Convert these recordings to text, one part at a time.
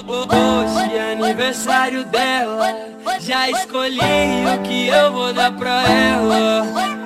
Hoje é aniversário dela, já escolhi o que eu vou dar pra ela.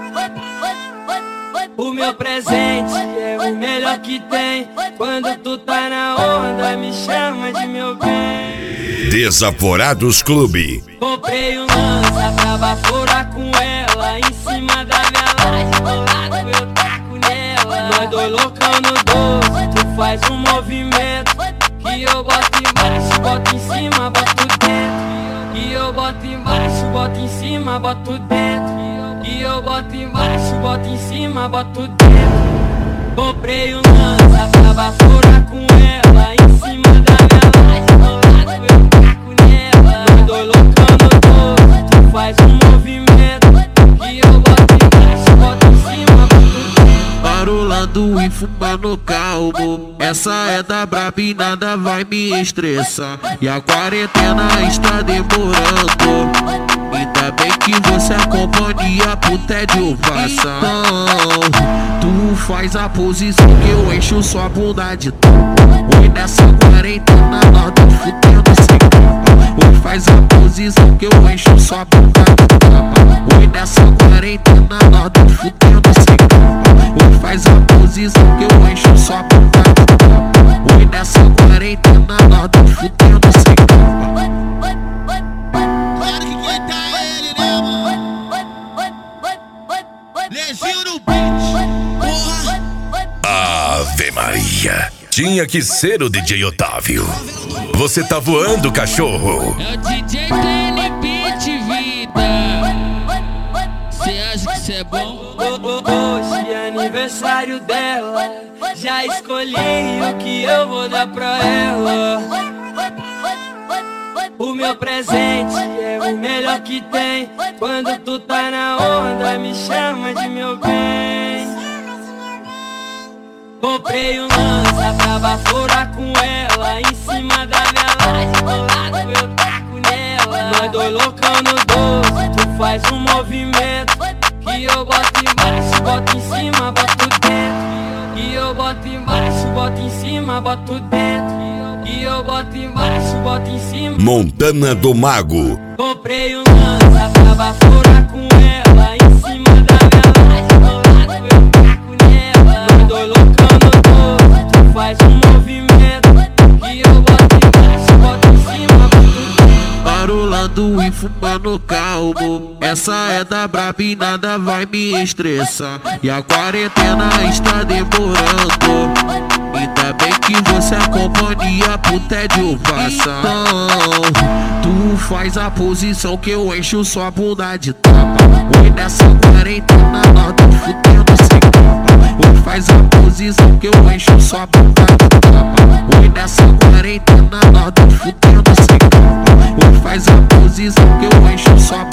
O meu presente é o melhor que tem. Quando tu tá na onda, me chama de meu bem. Desaforados Clube. Comprei um lança pra baforar com ela. Em cima da minha laje, do lado eu taco nela. Nós dois loucão no 12, tu faz um movimento que eu boto embaixo, boto em cima, boto dentro. E eu boto embaixo, boto em cima, boto dentro. E eu boto embaixo, boto em cima, boto dentro. Comprei um lança pra baforar com ela. Em cima da minha laje, do lado eu taco nela. Nós dois loucão no 12, tu faz um movimento que eu boto embaixo, boto em cima, boto dentro. Barulhando e fumando calmo, essa é da braba e nada vai me estressar. E a quarentena está demorando, ainda bem que você acompanha pro tédio passar. Então, tu faz a posição que eu encho sua bunda de tapa. Oi, nessa quarentena nós tô fudendo sem capa. Oi, faz a posição que eu encho sua bunda de tapa. Oi, nessa quarentena nós tô fudendo sem capa. Oi, faz a posição que eu encho sua bunda de tapa. Oi, nessa quarentena nós tô fudendo sem capa. Ave Maria, tinha que ser o DJ Otávio. Você tá voando, cachorro. É o DJ TNB de vida. Cê acha que cê é bom? Hoje é aniversário dela, já escolhi o que eu vou dar pra ela. O meu presente é o melhor que tem. Quando tu tá na onda, me chama de meu bem. Comprei um lança pra baforar com ela. Em cima da minha laje, do lado eu taco nela. Nós dois loucão no 12, tu faz um movimento que eu boto embaixo, boto em cima, boto dentro. E eu boto embaixo, boto em cima, boto dentro. E eu boto embaixo, boto em cima. Montana do Mago. Comprei um lança pra baforar com ela. Em cima da minha laje, do lado eu taco nela. Nós dois loucão no 12, tu faz um movimento que eu boto embaixo, boto em cima, boto dentro. Barulhando e fumando calmo, essa é da braba e nada vai me estressar. E a quarentena está demorando, ainda bem que você acompanha pro tédio passar. Então, tu faz a posição que eu encho sua bunda de tapa. Oi, nessa quarentena nós tô fudendo sem capa. Oi, faz a posição que eu encho sua bunda de tapa. Oi, nessa quarentena nós tô fudendo sem capa. Oi, faz a posição que eu encho sua bunda.